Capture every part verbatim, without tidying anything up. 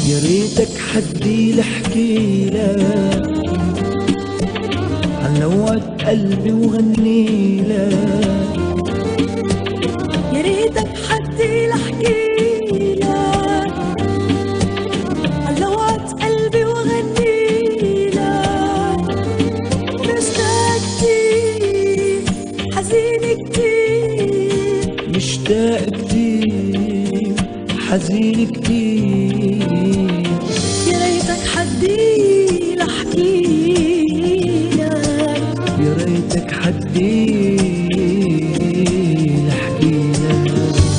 يا ريتك حدي لحكي لك عن لوعة قلبي وغني لك. يا ريتك حدي لحكي لك عن لوعة قلبي وغني لك. مشتاق كتير حزين كتير، مشتاق كتير حزين كتير. يا ريتك حدي لحكي لك، يا ريتك حدي لحكي لك.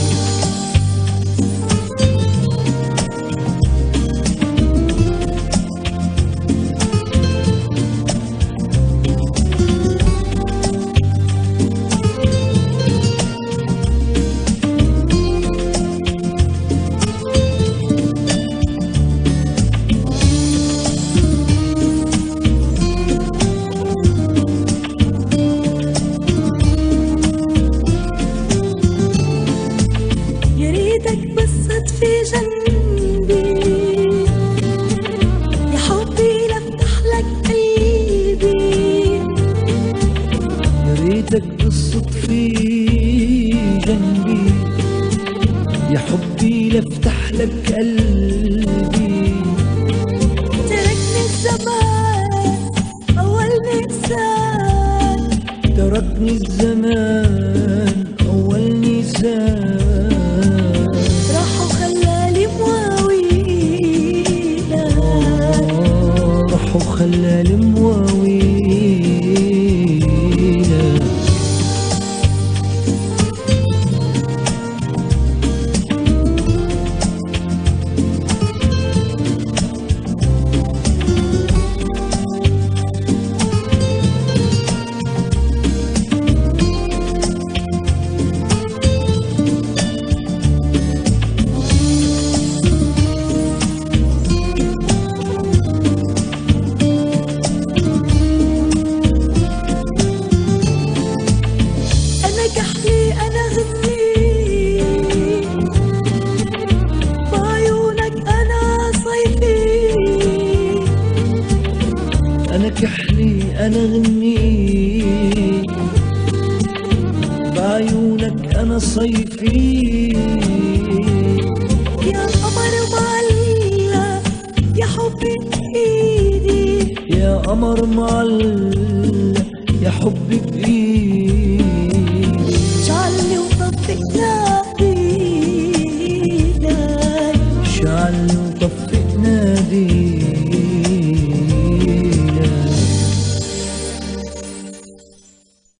يا ريتك بصت في جنبي يا حبي لفتح لك قلبي. يا ريتك بالصدفة جنبي يا حبي لفتح لك قلبي. تركني الزمان أول نسان، تركني الزمان أول نسان. راح وخلالي مواويلك، آه راح وخلالي مواويلك. أنا كحلي أنا غني بعيونك أنا صيفي. أنا كحلي أنا غني بعيونك أنا صيفي. يا قمر معلق يا حبي بإيدي، يا قمر معلق يا حبي بإيدي.